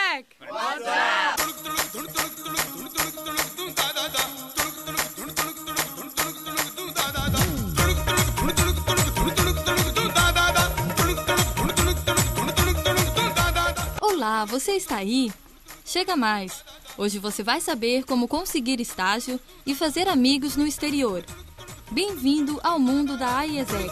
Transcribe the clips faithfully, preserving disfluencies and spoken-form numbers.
IESEC! Olá, você está aí? Chega mais! Hoje você vai saber como conseguir estágio e fazer amigos no exterior. Bem-vindo ao mundo da IESEC!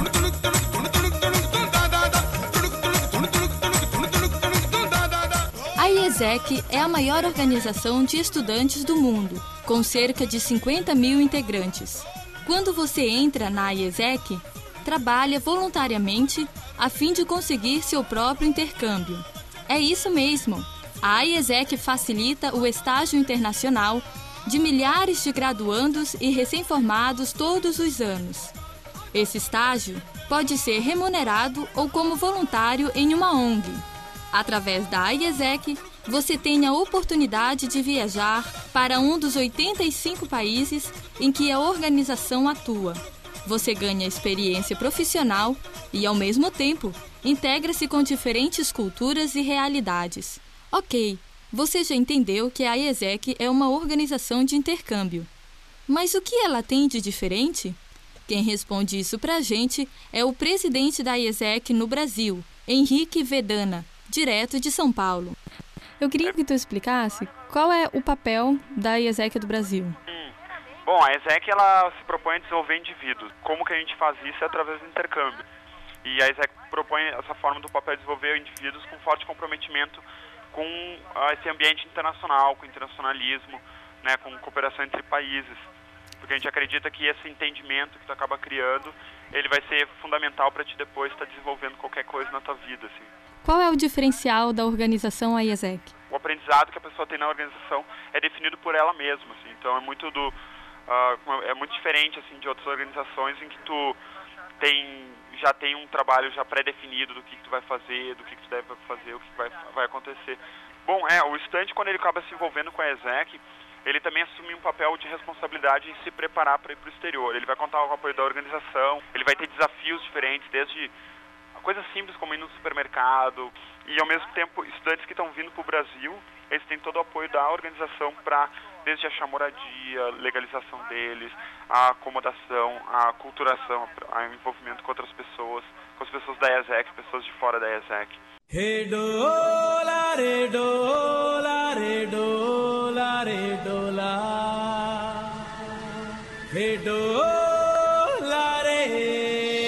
A IESEC é a maior organização de estudantes do mundo, com cerca de cinquenta mil integrantes. Quando você entra na IESEC, trabalha voluntariamente a fim de conseguir seu próprio intercâmbio. É isso mesmo! A IESEC facilita o estágio internacional de milhares de graduandos e recém-formados todos os anos. Esse estágio pode ser remunerado ou como voluntário em uma O N G. Através da IESEC, você tem a oportunidade de viajar para um dos oitenta e cinco países em que a organização atua. Você ganha experiência profissional e, ao mesmo tempo, integra-se com diferentes culturas e realidades. Ok, você já entendeu que a IESEC é uma organização de intercâmbio. Mas o que ela tem de diferente? Quem responde isso pra gente é o presidente da IESEC no Brasil, Henrique Vedana, direto de São Paulo. Eu queria que tu explicasse qual é o papel da IESEC do Brasil. Hum. Bom, a IESEC ela se propõe a desenvolver indivíduos. Como que a gente faz isso é através do intercâmbio. E a IESEC propõe essa forma do papel de desenvolver indivíduos com forte comprometimento com uh, esse ambiente internacional, com internacionalismo, né, com cooperação entre países. Porque a gente acredita que esse entendimento que tu acaba criando, ele vai ser fundamental para ti depois estar desenvolvendo qualquer coisa na tua vida, assim. Qual é o diferencial da organização IESEC? O aprendizado que a pessoa tem na organização é definido por ela mesma, assim. Então é muito do uh, é muito diferente assim de outras organizações em que tu tem já tem um trabalho já pré-definido do que, que tu vai fazer, do que, que tu deve fazer, o que, que vai vai acontecer. Bom, é o estudante quando ele acaba se envolvendo com a IESEC, ele também assume um papel de responsabilidade em se preparar para ir para o exterior. Ele vai contar com o apoio da organização, ele vai ter desafios diferentes, desde coisas simples como ir no supermercado, e ao mesmo tempo estudantes que estão vindo para o Brasil, eles têm todo o apoio da organização para, desde achar moradia, legalização deles, a acomodação, a aculturação, o envolvimento com outras pessoas, com as pessoas da IESEC, pessoas de fora da IESEC. Redola, redola, redola, redola, redola, re.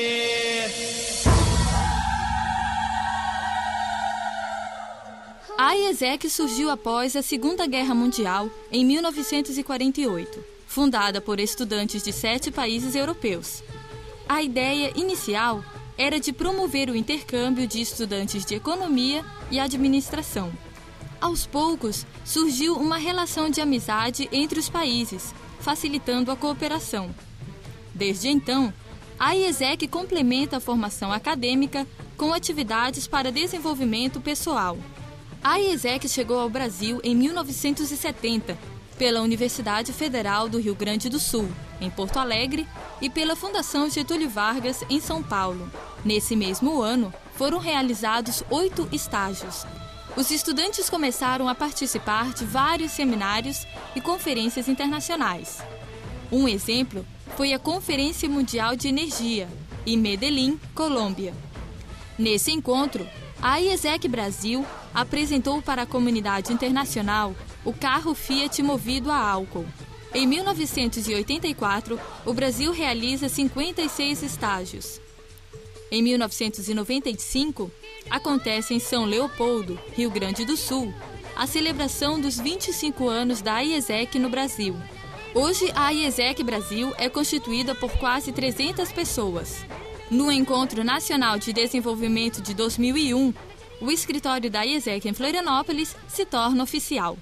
A IESEC surgiu após a Segunda Guerra Mundial, em mil novecentos e quarenta e oito, fundada por estudantes de sete países europeus. A ideia inicial era de promover o intercâmbio de estudantes de economia e administração. Aos poucos, surgiu uma relação de amizade entre os países, facilitando a cooperação. Desde então, a IESEC complementa a formação acadêmica com atividades para desenvolvimento pessoal. A IESEC chegou ao Brasil em mil novecentos e setenta, pela Universidade Federal do Rio Grande do Sul, em Porto Alegre, e pela Fundação Getúlio Vargas, em São Paulo. Nesse mesmo ano, foram realizados oito estágios. Os estudantes começaram a participar de vários seminários e conferências internacionais. Um exemplo foi a Conferência Mundial de Energia, em Medellín, Colômbia. Nesse encontro, a IESEC Brasil apresentou para a comunidade internacional o carro Fiat movido a álcool. Em mil novecentos e oitenta e quatro, o Brasil realiza cinquenta e seis estágios. Em mil novecentos e noventa e cinco, acontece em São Leopoldo, Rio Grande do Sul, a celebração dos vinte e cinco anos da IESEC no Brasil. Hoje, a IESEC Brasil é constituída por quase trezentas pessoas. No Encontro Nacional de Desenvolvimento de dois mil e um, o escritório da IESEC em Florianópolis se torna oficial.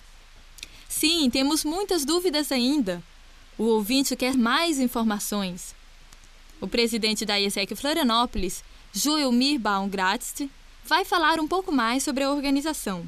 Sim, temos muitas dúvidas ainda. O ouvinte quer mais informações. O presidente da IESEC Florianópolis, Joelmir Baumgratz, vai falar um pouco mais sobre a organização.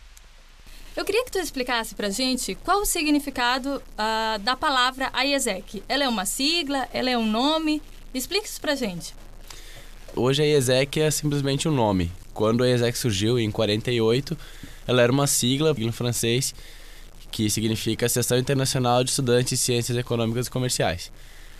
Eu queria que tu explicasse pra gente qual o significado uh, da palavra IESEC. Ela é uma sigla? Ela é um nome? Explica isso pra gente. Hoje a IESEC é simplesmente um nome. Quando a IESEC surgiu em quarenta e oito, ela era uma sigla em francês que significa Associação Internacional de Estudantes de Ciências Econômicas e Comerciais.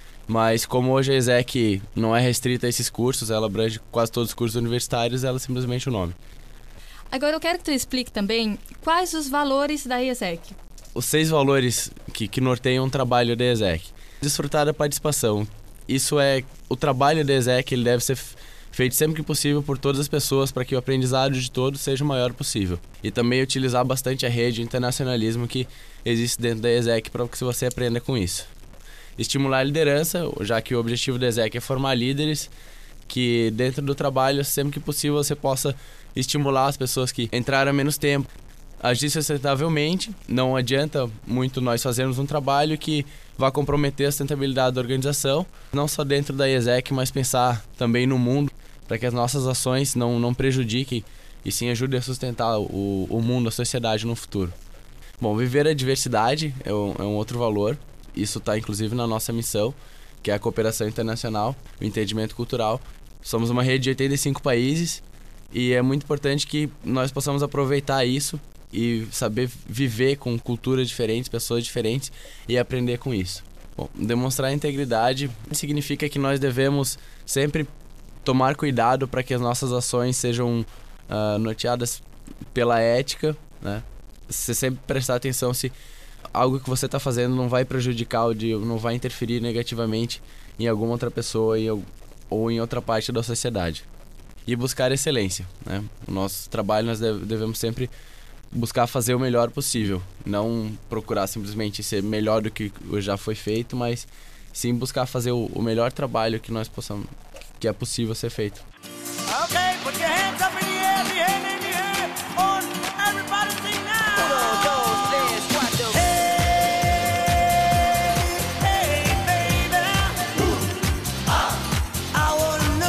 Mas como hoje a ESEC não é restrita a esses cursos, ela abrange quase todos os cursos universitários, ela é simplesmente o nome. Agora eu quero que tu explique também quais os valores da ESEC. Os seis valores que, que norteiam o trabalho da ESEC. Desfrutar da participação. Isso é, o trabalho da ESEC, ele deve ser feito sempre que possível por todas as pessoas para que o aprendizado de todos seja o maior possível. E também utilizar bastante a rede de internacionalismo que existe dentro da ESEC para que você aprenda com isso. Estimular a liderança, já que o objetivo da ESEC é formar líderes, que dentro do trabalho, sempre que possível, você possa estimular as pessoas que entraram há menos tempo. Agir sustentavelmente, não adianta muito nós fazermos um trabalho que vá comprometer a sustentabilidade da organização, não só dentro da ESEC, mas pensar também no mundo, para que as nossas ações não, não prejudiquem e sim ajudem a sustentar o, o mundo, a sociedade no futuro. Bom, viver a diversidade é um, é um outro valor, isso está inclusive na nossa missão, que é a cooperação internacional, o entendimento cultural. Somos uma rede de oitenta e cinco países e é muito importante que nós possamos aproveitar isso e saber viver com culturas diferentes, pessoas diferentes e aprender com isso. Bom, demonstrar integridade significa que nós devemos sempre tomar cuidado para que as nossas ações sejam uh, norteadas pela ética, né? Você sempre prestar atenção se algo que você está fazendo não vai prejudicar ou de, não vai interferir negativamente em alguma outra pessoa e, ou em outra parte da sociedade. E buscar excelência, né? O nosso trabalho nós deve, devemos sempre buscar fazer o melhor possível, não procurar simplesmente ser melhor do que já foi feito, mas sim buscar fazer o, o melhor trabalho que nós possamos, que é possível ser feito. Okay, put your hands up in the air, the hand in the air, on everybody sing now. Uno, dos, tres, cuatro. Hey, hey, baby. Ooh, ah, I wanna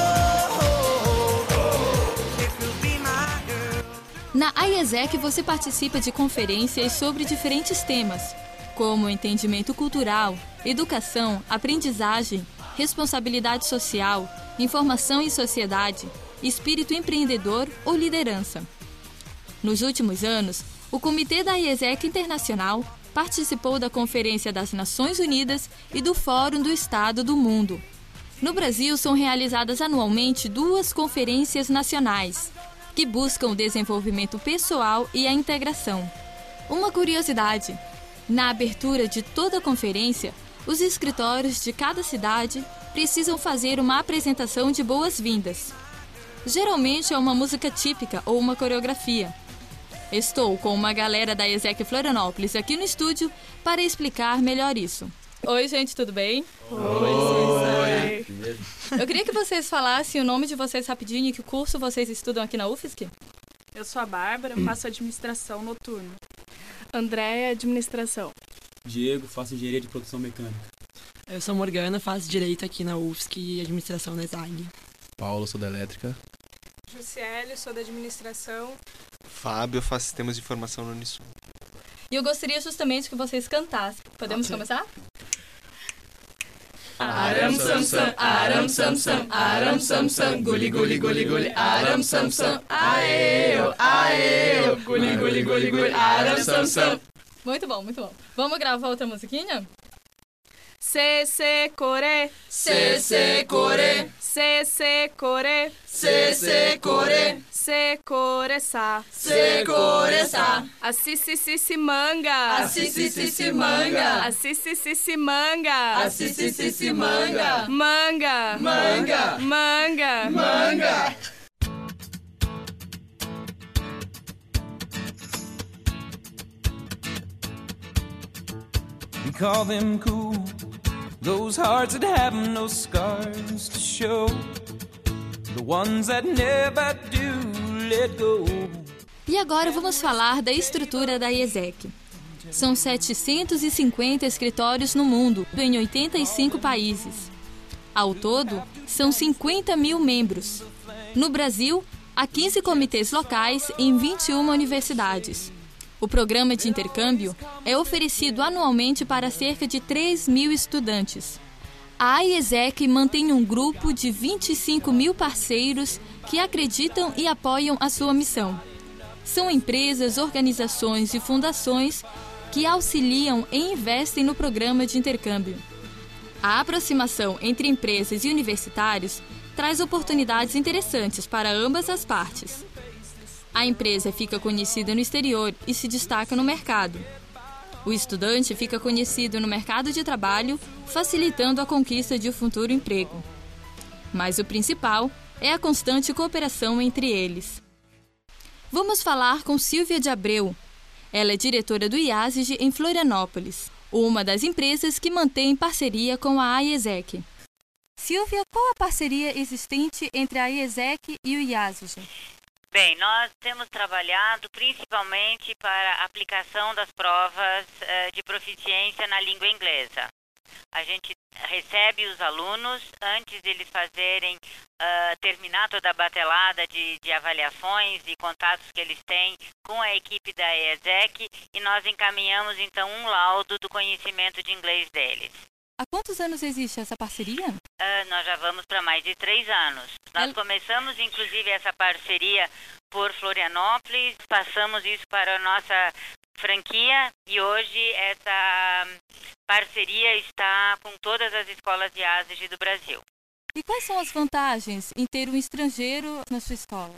know if you'll be my girl. Na AIESEC você participa de conferências sobre diferentes temas, como entendimento cultural, educação, aprendizagem, responsabilidade social, informação e sociedade, espírito empreendedor ou liderança. Nos últimos anos, o Comitê da AIESEC Internacional participou da Conferência das Nações Unidas e do Fórum do Estado do Mundo. No Brasil, são realizadas anualmente duas conferências nacionais, que buscam o desenvolvimento pessoal e a integração. Uma curiosidade: na abertura de toda a conferência, os escritórios de cada cidade precisam fazer uma apresentação de boas-vindas. Geralmente é uma música típica ou uma coreografia. Estou com uma galera da ESEC Florianópolis aqui no estúdio para explicar melhor isso. Oi, gente, tudo bem? Oi. Oi. Eu queria que vocês falassem o nome de vocês rapidinho e que curso vocês estudam aqui na U F S C. Eu sou a Bárbara, faço administração noturna. Andréia, administração. Diego, faço engenharia de produção mecânica. Eu sou Morgana, faço direito aqui na U F S C e administração na ESAG. Paulo, sou da elétrica. Jussiele, sou da administração. Fábio, eu faço sistemas de informação no Unisul. E eu gostaria justamente que vocês cantassem. Podemos okay. começar? Aram sam sam, aram sam sam, aram sam sam, guli guli guli guli, aram sam sam, aeo, aeo, guli guli guli guli, aram sam sam. Muito bom, muito bom. Vamos gravar outra musiquinha? Se se core, se se core, se se core, se se core, se core sa, se core sa, assi si si si manga, assi si si si manga, assi si si si manga, assi si si si manga, manga, manga, manga, manga. We call them cool, those hearts that have no scars to show, the ones that never do let go. E agora vamos falar da estrutura da AIESEC. São setecentos e cinquenta escritórios no mundo, em oitenta e cinco países. Ao todo, são cinquenta mil membros. No Brasil, há quinze comitês locais em vinte e uma universidades. O programa de intercâmbio é oferecido anualmente para cerca de três mil estudantes. A AIESEC mantém um grupo de vinte e cinco mil parceiros que acreditam e apoiam a sua missão. são empresas, organizações e fundações que auxiliam e investem no programa de intercâmbio. A aproximação entre empresas e universitários traz oportunidades interessantes para ambas as partes. A empresa fica conhecida no exterior e se destaca no mercado. O estudante fica conhecido no mercado de trabalho, facilitando a conquista de um futuro emprego. Mas o principal é a constante cooperação entre eles. Vamos falar com Silvia de Abreu. Ela é diretora do IASG em Florianópolis, uma das empresas que mantém parceria com a AIESEC. Silvia, qual a parceria existente entre a AIESEC e o IASG? Bem, nós temos trabalhado principalmente para a aplicação das provas uh, de proficiência na língua inglesa. A gente recebe os alunos antes deles fazerem, uh, terminar toda a batelada de, de avaliações e contatos que eles têm com a equipe da AIESEC e nós encaminhamos então um laudo do conhecimento de inglês deles. Há quantos anos existe essa parceria? Uh, nós já vamos para mais de três anos. Nós El... começamos, inclusive, essa parceria por Florianópolis, passamos isso para a nossa franquia e hoje essa parceria está com todas as escolas de ASG do Brasil. E quais são as vantagens em ter um estrangeiro na sua escola?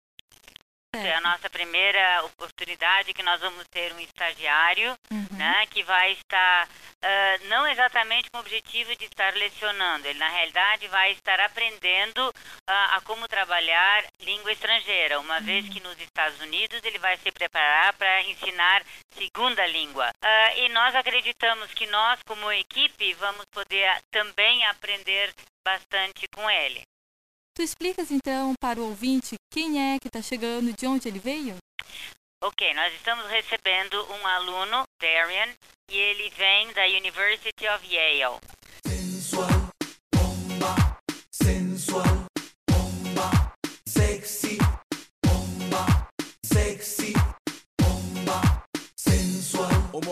É a nossa primeira oportunidade que nós vamos ter um estagiário, uhum. né, que vai estar, uh, não exatamente com o objetivo de estar lecionando, ele na realidade vai estar aprendendo uh, a como trabalhar língua estrangeira, uma uhum. vez que nos Estados Unidos ele vai se preparar para ensinar segunda língua. Uh, e nós acreditamos que nós, como equipe, vamos poder também aprender bastante com ele. Tu explicas então para o ouvinte quem é que está chegando, de onde ele veio? Ok, nós estamos recebendo um aluno, Darian, e ele vem da University of Yale. Sensual, bomba, sensual, bomba, sexy, bomba, sexy, bomba, sensual.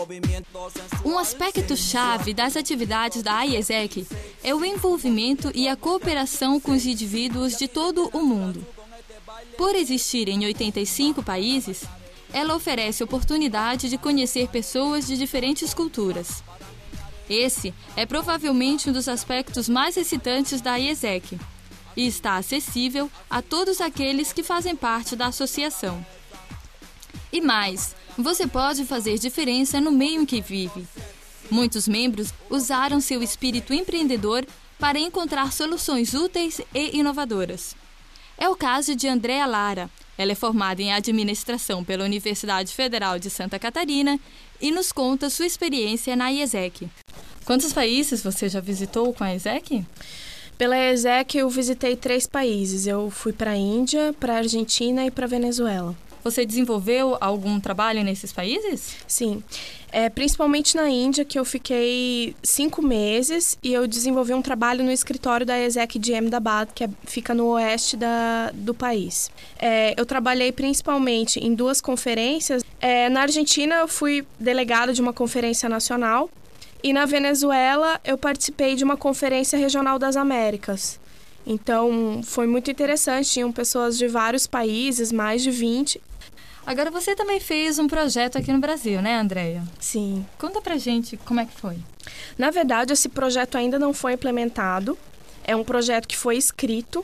Um aspecto-chave das atividades da AIESEC é o envolvimento e a cooperação com os indivíduos de todo o mundo. Por existir em oitenta e cinco países, ela oferece oportunidade de conhecer pessoas de diferentes culturas. Esse é provavelmente um dos aspectos mais excitantes da AIESEC e está acessível a todos aqueles que fazem parte da associação. E mais, você pode fazer diferença no meio em que vive. Muitos membros usaram seu espírito empreendedor para encontrar soluções úteis e inovadoras. É o caso de Andréa Lara. Ela é formada em administração pela Universidade Federal de Santa Catarina e nos conta sua experiência na AIESEC. Quantos países você já visitou com a AIESEC? Pela AIESEC eu visitei três países. Eu fui para a Índia, para a Argentina e para a Venezuela. Você desenvolveu algum trabalho nesses países? Sim, é, principalmente na Índia, que eu fiquei cinco meses e eu desenvolvi um trabalho no escritório da AIESEC de Ahmedabad, que é, fica no oeste da, do país. É, eu trabalhei principalmente em duas conferências. É, na Argentina eu fui delegada de uma conferência nacional e na Venezuela eu participei de uma conferência regional das Américas. Então, foi muito interessante, tinham pessoas de vários países, mais de vinte. Agora, você também fez um projeto aqui no Brasil, né, Andréa? Sim. Conta pra gente como é que foi. Na verdade, esse projeto ainda não foi implementado. É um projeto que foi escrito.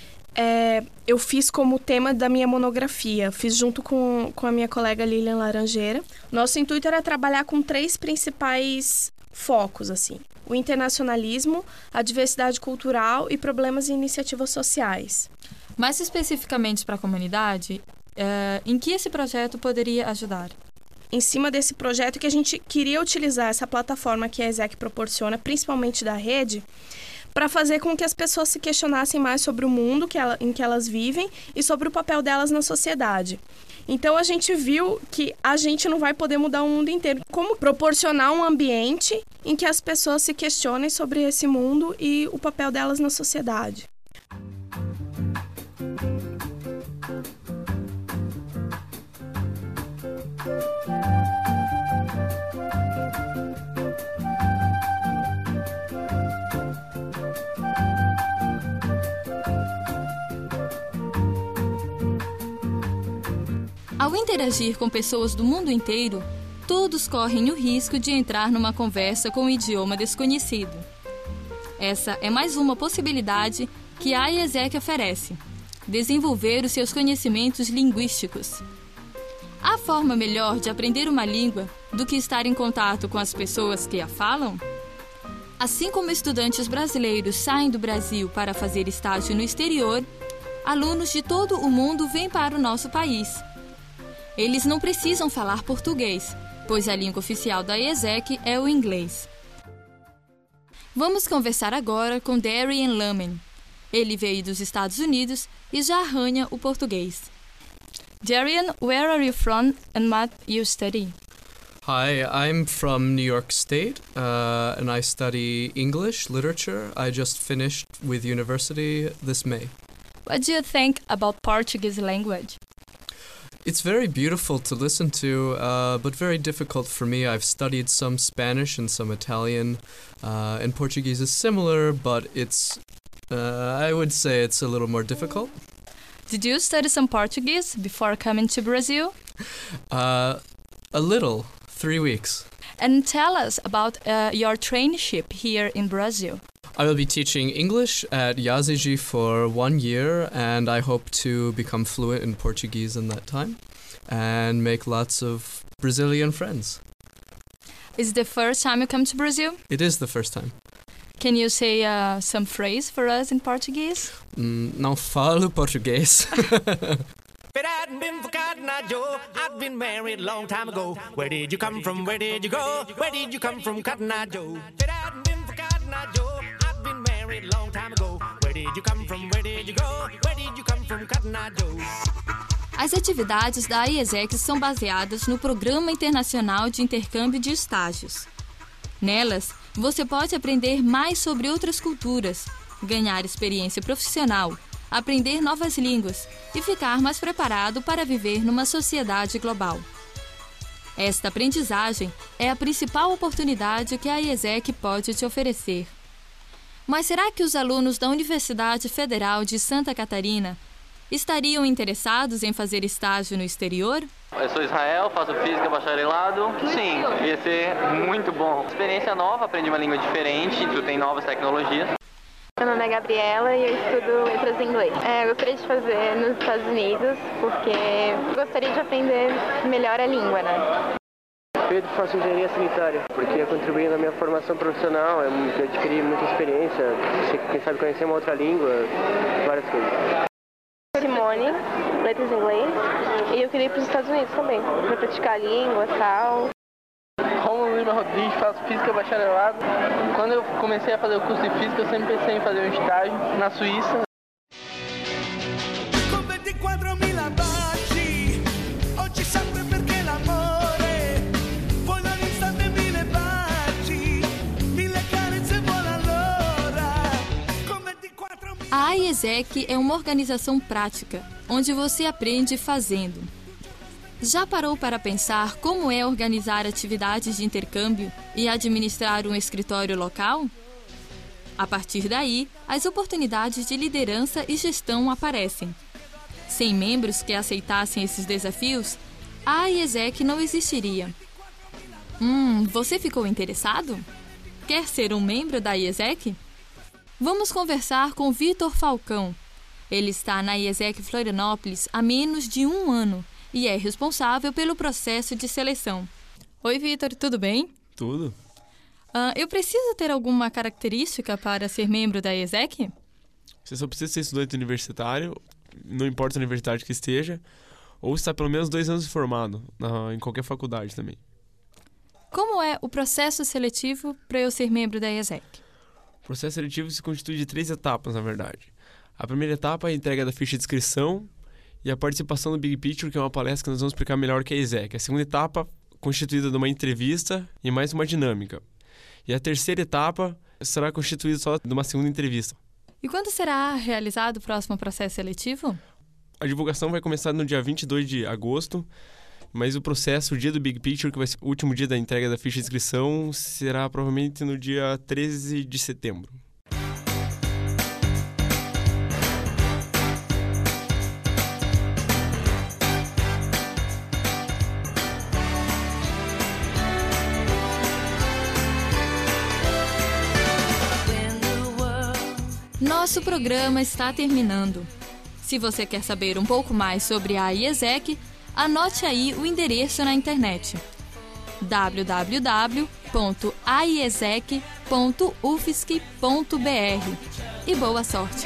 É, eu fiz como tema da minha monografia. Fiz junto com, com a minha colega Lilian Laranjeira. Nosso intuito era trabalhar com três principais focos, assim. O internacionalismo, a diversidade cultural e problemas e iniciativas sociais. Mais especificamente para a comunidade, é, em que esse projeto poderia ajudar? Em cima desse projeto que a gente queria utilizar essa plataforma que a AIESEC proporciona, principalmente da rede, para fazer com que as pessoas se questionassem mais sobre o mundo que ela, em que elas vivem e sobre o papel delas na sociedade. Então, a gente viu que a gente não vai poder mudar o mundo inteiro. Como proporcionar um ambiente em que as pessoas se questionem sobre esse mundo e o papel delas na sociedade. A Ao interagir com pessoas do mundo inteiro, todos correm o risco de entrar numa conversa com um idioma desconhecido. Essa é mais uma possibilidade que a IESEC oferece: desenvolver os seus conhecimentos linguísticos. Há forma melhor de aprender uma língua do que estar em contato com as pessoas que a falam? Assim como estudantes brasileiros saem do Brasil para fazer estágio no exterior, alunos de todo o mundo vêm para o nosso país. Eles não precisam falar português, pois a língua oficial da IESEC é o inglês. Vamos conversar agora com Darian Lamen. Ele veio dos Estados Unidos e já arranha o português. Darian, where are you from and what you study? Hi, I'm from New York State, uh, and I study English literature. I just finished with university this May. What do you think about Portuguese language? It's very beautiful to listen to, uh, but very difficult for me. I've studied some Spanish and some Italian, uh, and Portuguese is similar, but it's, uh, I would say it's a little more difficult. Did you study some Portuguese before coming to Brazil? Uh, a little. Three weeks. And tell us about uh, your traineeship here in Brazil. I will be teaching English at Yazigi for one year, and I hope to become fluent in Portuguese in that time and make lots of Brazilian friends. Is it the first time you come to Brazil? It is the first time. Can you say uh, some phrase for us in Portuguese? Mm, não falo português. If it hadn't been for Cotton Eye Joe, I'd been married a long time ago. Where did you come from? Where did you go? Where did you come from, Cotton Eye Joe? If it hadn't been for Cotton Eye Joe, I'd been married a long time ago. Where did you come from? Where did you go? Where did you come from, Cotton Eye Joe? As atividades da IESEC são baseadas no Programa Internacional de Intercâmbio de Estágios. Nelas, você pode aprender mais sobre outras culturas, ganhar experiência profissional, aprender novas línguas e ficar mais preparado para viver numa sociedade global. Esta aprendizagem é a principal oportunidade que a IESEC pode te oferecer. Mas será que os alunos da Universidade Federal de Santa Catarina estariam interessados em fazer estágio no exterior? Eu sou Israel, faço física bacharelado. Sim, ia ser muito bom. Experiência nova, aprendi uma língua diferente, tu tem novas tecnologias. Meu nome é Gabriela e eu estudo letras em inglês. É, eu gostaria de fazer nos Estados Unidos porque gostaria de aprender melhor a língua, né? Pedro, faço engenharia sanitária porque ia contribuir na minha formação profissional, eu adquiri muita experiência, quem sabe conhecer uma outra língua, várias coisas. Simone, letras em inglês, e eu queria ir para os Estados Unidos também, para praticar a língua e tal. Romulo Lima Rodrigues, faço física bacharelado. Quando eu comecei a fazer o curso de física, eu sempre pensei em fazer um estágio na Suíça. Com vinte e quattro mil baci, oggi sempre perché l'amore, poi dall'istante mille baci, mille carezze buona allora. Com vinte e quattro mil... A IESEC é uma organização prática, onde você aprende fazendo. Já parou para pensar como é organizar atividades de intercâmbio e administrar um escritório local? A partir daí, as oportunidades de liderança e gestão aparecem. Sem membros que aceitassem esses desafios, a IESEC não existiria. Hum, você ficou interessado? Quer ser um membro da IESEC? Vamos conversar com Vitor Falcão. Ele está na IESEC Florianópolis há menos de um ano e é responsável pelo processo de seleção. Oi, Vitor, tudo bem? Tudo. Uh, eu preciso ter alguma característica para ser membro da IESEC? Você só precisa ser estudante universitário, não importa a universidade que esteja, ou estar pelo menos dois anos formado na, em qualquer faculdade também. Como é o processo seletivo para eu ser membro da IESEC? O processo seletivo se constitui de três etapas, na verdade. A primeira etapa é a entrega da ficha de inscrição e a participação no Big Picture, que é uma palestra que nós vamos explicar melhor o que é a IESEC. A segunda etapa, constituída de uma entrevista e mais uma dinâmica. E a terceira etapa será constituída só de uma segunda entrevista. E quando será realizado o próximo processo seletivo? A divulgação vai começar no dia vinte e dois de agosto, mas o processo, o dia do Big Picture, que vai ser o último dia da entrega da ficha de inscrição, será provavelmente no dia treze de setembro. Nosso programa está terminando. Se você quer saber um pouco mais sobre a I E S E C, anote aí o endereço na internet: w w w ponto a i e s e c ponto u f s c ponto b r. E boa sorte!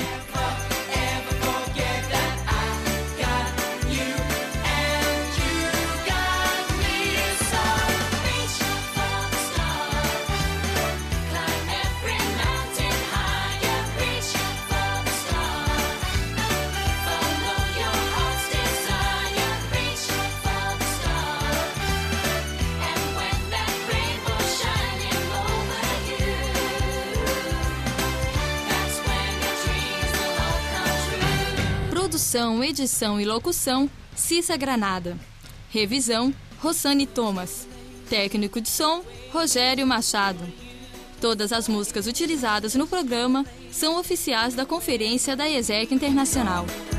Produção, edição e locução, Cissa Granada. Revisão, Rossane Thomas. Técnico de som, Rogério Machado. Todas as músicas utilizadas no programa são oficiais da Conferência da I E S E C Internacional.